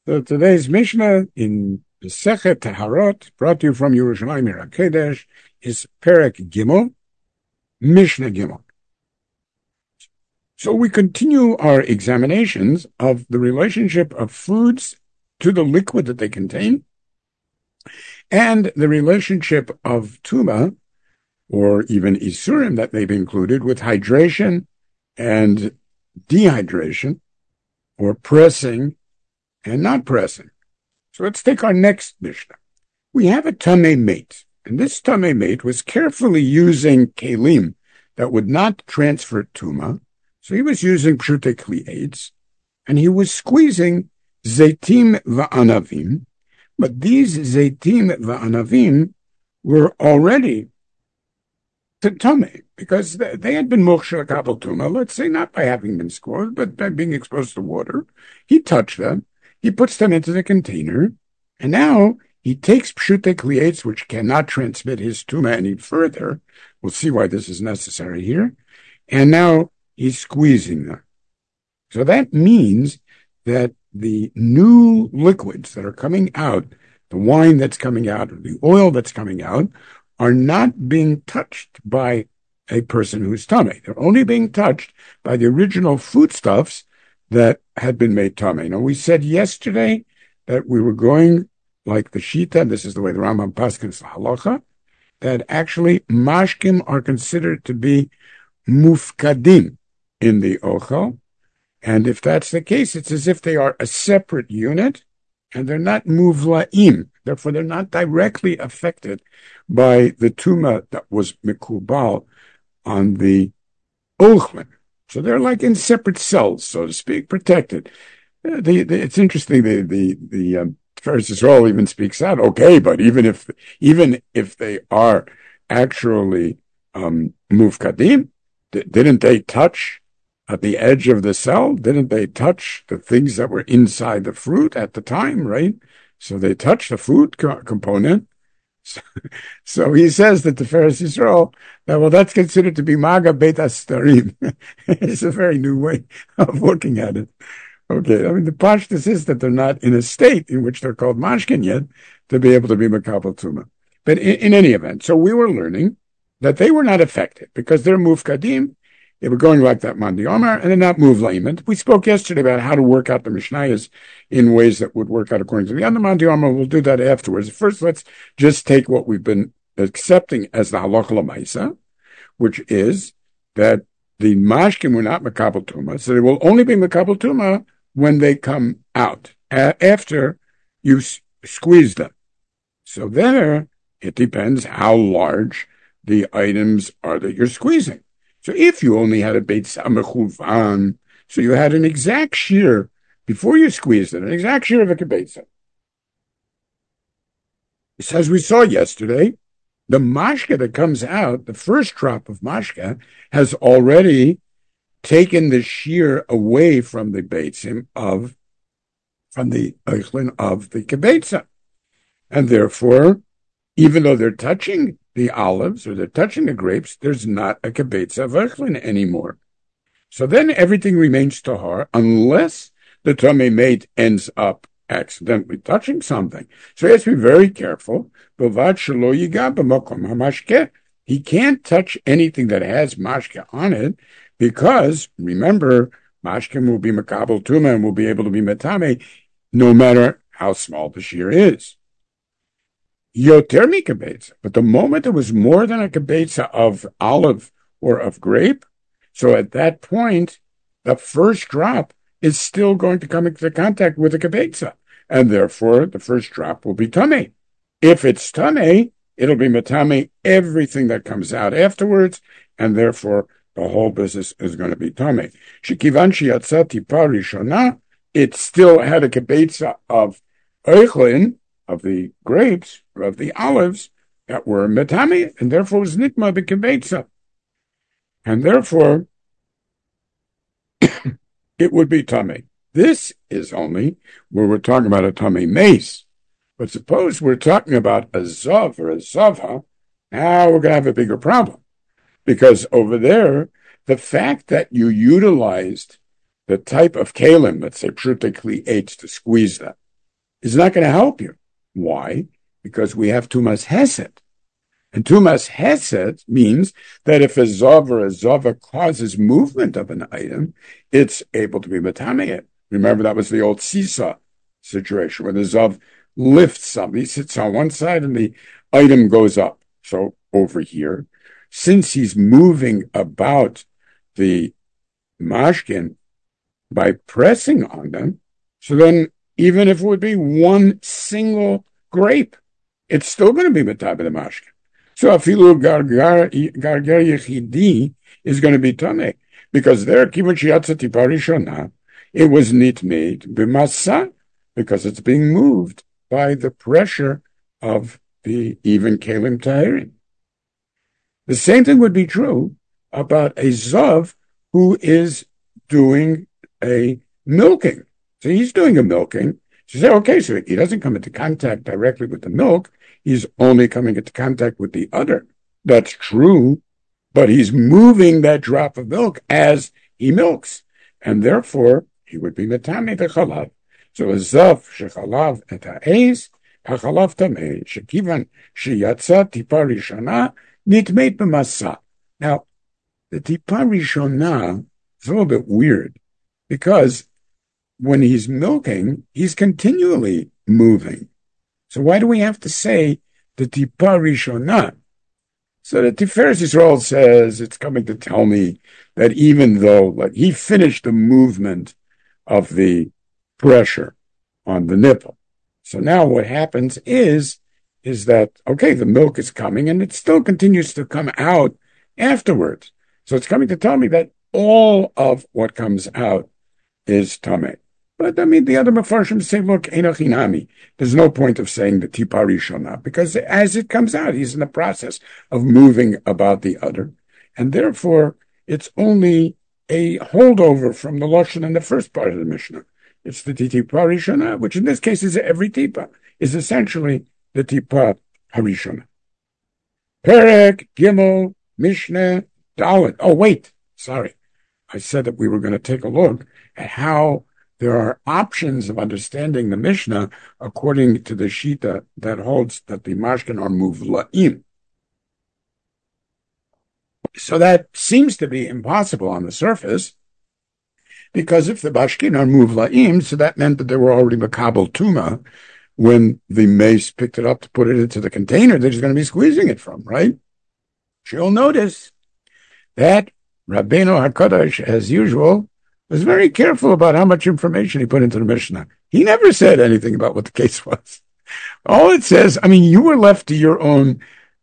So today's Mishnah in Pesechet Taharot, brought to you from Yerushalayim HaKodesh, is Perek Gimel, Mishnah Gimel. So we continue our examinations of the relationship of foods to the liquid that they contain, and the relationship of tuma, or even isurim that may be included, with hydration and dehydration, or pressing and not pressing. So let's take our next Mishnah. We have a tamei mate, and this tamei mate was carefully using kelim that would not transfer tuma. So he was using pshutei kli'etz, and he was squeezing zeitim va'anavim, but these zeitim va'anavim were already tamei, because they had been moksha kabel tuma, let's say not by having been squeezed, but by being exposed to water. He touched them, he puts them into the container, and now he takes pshutei kli'etz, which cannot transmit his tuma any further. We'll see why this is necessary here. And now he's squeezing them. So that means that the new liquids that are coming out, the wine that's coming out, or the oil that's coming out, are not being touched by a person who's tamei. They're only being touched by the original foodstuffs that had been made tamei. Now, we said yesterday that we were going like the Shita, this is the way the Rambam paskins the halacha, that actually mashkim are considered to be mufkadim in the ochel, and if that's the case, it's as if they are a separate unit, and they're not muvlaim. Therefore, they're not directly affected by the tuma that was mikubal on the ochlin. So they're like in separate cells, so to speak, protected. It's interesting. The Tiferes Yisrael even speaks out. Okay, but even if they are actually mufkadim, didn't they touch at the edge of the cell? Didn't they touch the things that were inside the fruit at the time, right? So they touched the food component. So he says that the Tiferes Yisrael, that's considered to be maga beit astarim. It's a very new way of looking at it. Okay, the pashtus is that they're not in a state in which they're called mashkin yet to be able to be makabel tuma. But in any event, so we were learning that they were not affected because they're mufkadim. They were going like that Mandi Omer, and they're not muvlaim. We spoke yesterday about how to work out the Mishnayos in ways that would work out according to the other Mandi Omer. We'll do that afterwards. First, let's just take what we've been accepting as the halacha l'maisa, which is that the mashkim were not makabel tuma, so they will only be makabel tuma when they come out, after you squeeze them. So there, it depends how large the items are that you're squeezing. So if you only had a beitza mechuvan, so you had an exact shear before you squeezed it, an exact shear of a kibetza. As we saw yesterday, the mashka that comes out, the first drop of mashka, has already taken the shear away from the beitzim from the eichlin of the kibetza. And therefore, even though they're touching the olives or they're touching the grapes, there's not a kibetza of eichlin anymore. So then everything remains tahar unless the tamei mate ends up accidentally touching something. So he has to be very careful. He can't touch anything that has mashke on it because, remember, mashke will be makabel tuma and will be able to be metame no matter how small the shear is. Yoter mikabetza, but the moment it was more than a kibetza of olive or of grape, so at that point, the first drop is still going to come into contact with a kibetza, and therefore the first drop will be tamei. If it's tamei, it'll be metame everything that comes out afterwards, and therefore the whole business is going to be tamei. Shekivan sheyatza tipa rishona, it still had a kibetza of eichlin, of the grapes, or of the olives, that were metame, and therefore was nitma b'kibetza. And therefore, it would be tamei. This is only where we're talking about a tamei mace. But suppose we're talking about a zav or a zavha, now we're going to have a bigger problem. Because over there, the fact that you utilized the type of kalim, let's say pshutei kli'etz, to squeeze them, is not going to help you. Why? Because we have Tumas Hesed. And Tumas Hesed means that if a Zav or a Zava causes movement of an item, it's able to be Matame. Remember, that was the old seesaw situation where the Zav lifts something. He sits on one side and the item goes up. So over here, since he's moving about the mashkin by pressing on them, so then even if it would be one single grape, it's still going to be Matame the mashkin. So afilu gargar yechidi is going to be tameh, because there kivon sheyatza tipa rishona, it was nitmeit b'masa, because it's being moved by the pressure of the even kelim tahirim. The same thing would be true about a zav who is doing a milking. So he's doing a milking. So you say, okay, so he doesn't come into contact directly with the milk. He's only coming into contact with the udder. That's true, but he's moving that drop of milk as he milks, and therefore he would be metame b'chalav. So a zav shechalav et ha'ez, ha'chalav tamei, shekivan sheyatza tipa rishona nitmeit b'masa. Now, the tipa rishona is a little bit weird, because when he's milking, he's continually moving. So why do we have to say the tipa rishona? So the Tiferes Yisrael says it's coming to tell me that even though he finished the movement of the pressure on the nipple, so now what happens is that, okay, the milk is coming and it still continues to come out afterwards. So it's coming to tell me that all of what comes out is tameh. But I mean, the other Mefarshim say, look, Einachinami. There's no point of saying the tipa rishona, because as it comes out, he's in the process of moving about the udder. And therefore, it's only a holdover from the Lashon in the first part of the Mishnah. It's the tipa rishona, which in this case is every tipa, is essentially the tipa harishona. Perek, Gimel, Mishnah, Dalet. Oh, wait, sorry. I said that we were going to take a look at how there are options of understanding the Mishnah according to the Shita that holds that the mashkin are muvla'im. So that seems to be impossible on the surface, because if the mashkin are muvla'im, so that meant that they were already makabel tuma when the mace picked it up to put it into the container they're just going to be squeezing it from, right? She'll notice that Rabbeinu HaKadosh, as usual, was very careful about how much information he put into the Mishnah. He never said anything about what the case was. All it says, I mean, you were left to your own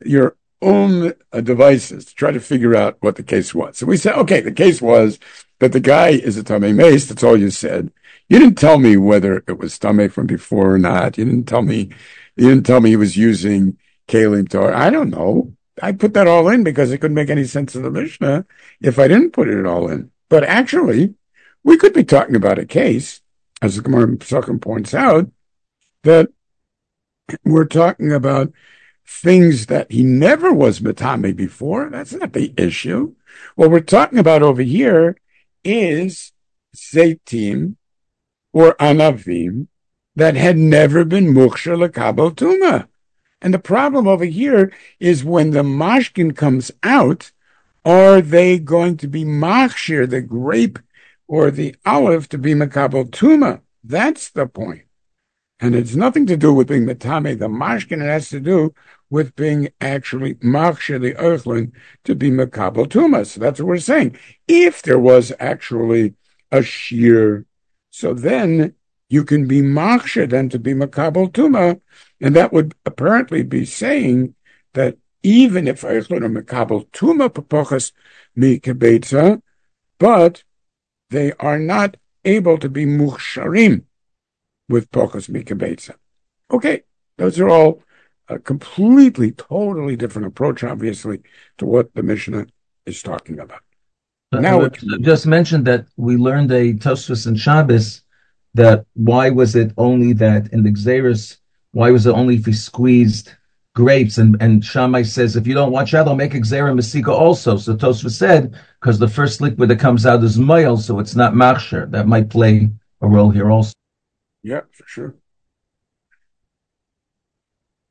devices to try to figure out what the case was. So we said, okay, the case was that the guy is a Tameh Mace. That's all you said. You didn't tell me whether it was Tameh from before or not. You didn't tell me he was using Kalim Torah. I don't know. I put that all in because it couldn't make any sense in the Mishnah if I didn't put it all in. But actually, we could be talking about a case, as the Gemara Pesachim points out, that we're talking about things that he never was metame before. That's not the issue. What we're talking about over here is zeitim or anavim that had never been muksher lekabel tuma. And the problem over here is when the mashkin comes out, are they going to be machshir, the grape or the olive, to be makabel tuma? That's the point. And it's nothing to do with being metame the mashkin. It has to do with being actually machshir, the earthlin, to be makabel tuma. So that's what we're saying. If there was actually a shear, so then you can be machshir then to be makabel tuma, and that would apparently be saying that even if earthlin are makabel tuma papochas mikabetza, but they are not able to be muchsharim with pochas mikabetza. Okay, those are all a completely, totally different approach, obviously, to what the Mishnah is talking about. Now, just mentioned that we learned a Tosfos in Shabbos that why was it only that in the Gzeirus, why was it only if he squeezed grapes? And Shammai says, if you don't watch out, I'll make a Gzeira Masika also. So Tosfos said, because the first liquid that comes out is Mayel, so it's not Machsher. That might play a role here also. Yeah, for sure.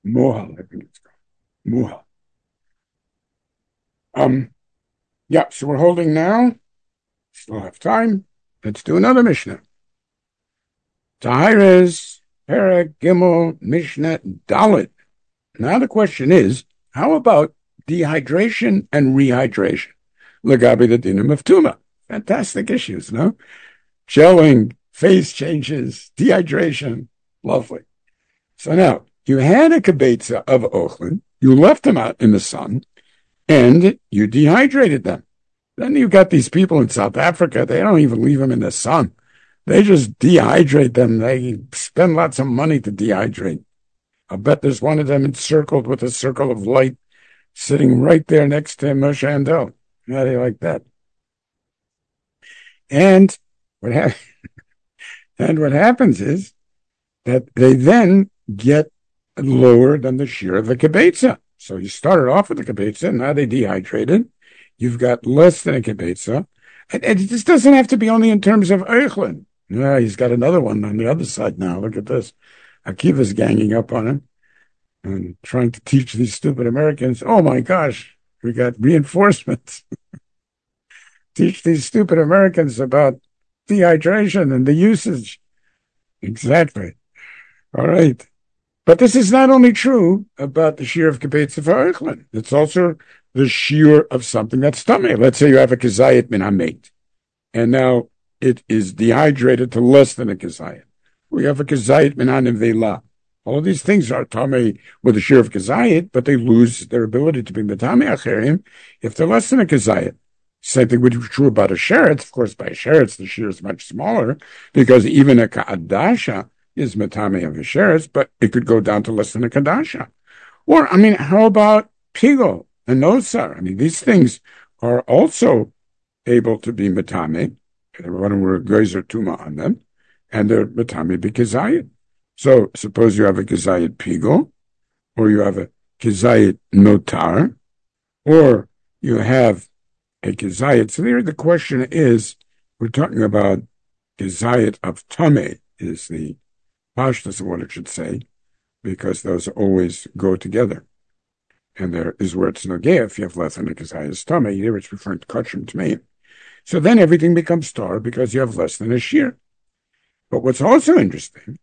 Mohal, I think it's called. Mohal. Yeah, so we're holding now. Still have time. Let's do another Mishnah. Tahiris, Perek, Gimel, Mishnah, Dalit. Now the question is, how about dehydration and rehydration? Lagabi the dinim of Tuma. Fantastic issues, no? Gelling, phase changes, dehydration. Lovely. So now, you had a kibetza of Ochlin, you left them out in the sun, and you dehydrated them. Then you've got these people in South Africa, they don't even leave them in the sun. They just dehydrate them. They spend lots of money to dehydrate. I'll bet there's one of them encircled with a circle of light sitting right there next to Moshe Andel. How do you like that? And what happens is that they then get lower than the shear of the kibetza. So you started off with the kibetza, now they dehydrated. You've got less than a kibetza. And this doesn't have to be only in terms of Eichlin. Yeah, he's got another one on the other side now. Look at this. Akiva's ganging up on him and trying to teach these stupid Americans, oh my gosh, we got reinforcements. Teach these stupid Americans about dehydration and the usage. Exactly. All right. But this is not only true about the shear of kibetza for Eichlin. It's also the shear of something that's tummy. Let's say you have a kazayit min hamet, and now it is dehydrated to less than a kazayit. We have a kazayit min hanevela. All of these things are tummy with a shear of kazayit, but they lose their ability to be metame acherim if they're less than a kazayit. Same thing would be true about a sheretz. Of course, by a sheretz, the shear is much smaller because even a ka'adasha is metame of a sheretz, but it could go down to less than a kadasha. Or, how about pigo and nosar? These things are also able to be metame. Everyone were a geyser tuma on them, and they're metame b'kezayit. So, suppose you have a kezayit pigo, or you have a kezayit notar, or you have a kezayit. So there the question is, we're talking about kezayit of tame is the pashtus of what it should say, because those always go together. And there is where it's nogea, if you have less than a kezayit tame, here it's referring to kachim tmeim. So then everything becomes tar because you have less than a shear. But what's also interesting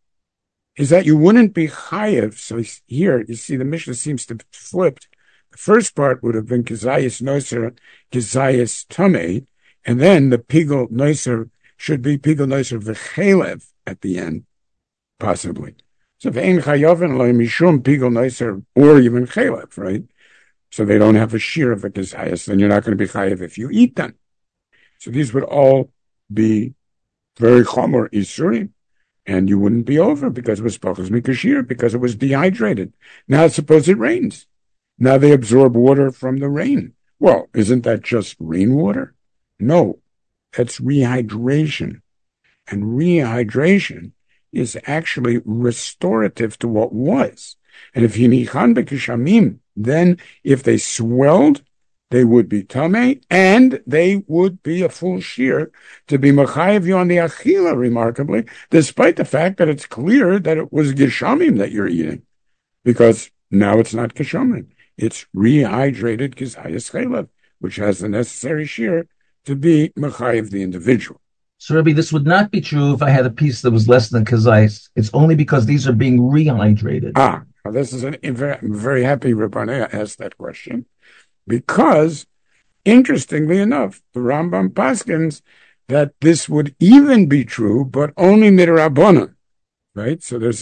is that you wouldn't be chayev. So here, you see the Mishnah seems to be flipped. The first part would have been kezayis noser, kezayis tamei, and then the pigel noser should be pigel noser v'chelev at the end, possibly. So ve'en chayovin lo mishum pigel noser or even chelev, right? So they don't have a shear of a kezayis, then you're not going to be chayev if you eat them. So these would all be very chomer isurim, and you wouldn't be over because it was pachas mikashir, because it was dehydrated. Now suppose it rains. Now they absorb water from the rain. Well, isn't that just rainwater? No, that's rehydration. And rehydration is actually restorative to what was. And if yinichan bekishamim, then if they swelled, they would be tamei, and they would be a full shear to be machayev you on the achila, remarkably, despite the fact that it's clear that it was geshamim that you're eating, because now it's not geshamim. It's rehydrated kezayis chelev, which has the necessary shear to be mechayev the individual. So, Rabbi, this would not be true if I had a piece that was less than kezayis. It's only because these are being rehydrated. Well, this is I'm very happy Rabbanea asked that question, because, interestingly enough, the Rambam paskins that this would even be true, but only midrabanan, right? So they're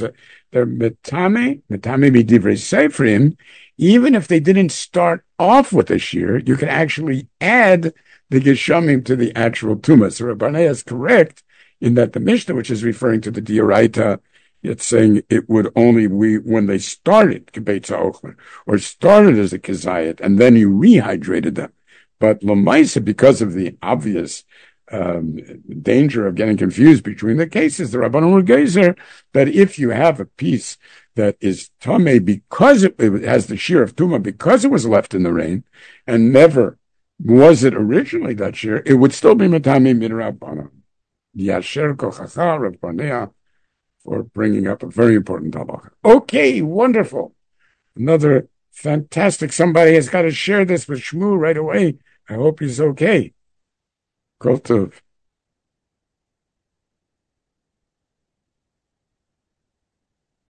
metame b'divrei seifrim. Even if they didn't start off with a shear, you can actually add the geshamim to the actual tumah. So Rabbanea is correct in that the Mishnah, which is referring to the Dioraita, it's saying it would only be when they started kibetza ochlin, or started as a kezayit, and then you rehydrated them. But lamaisa, because of the obvious danger of getting confused between the cases, the Rabbanon Gezer, that if you have a piece that is tamei because it has the shear of tumah because it was left in the rain, and never was it originally that shear, it would still be metame midrabanan. Yasher kochacha Rabbanea for bringing up a very important halacha. Okay, wonderful. Another fantastic. Somebody has got to share this with Shmuel right away. I hope he's okay. Kol tov.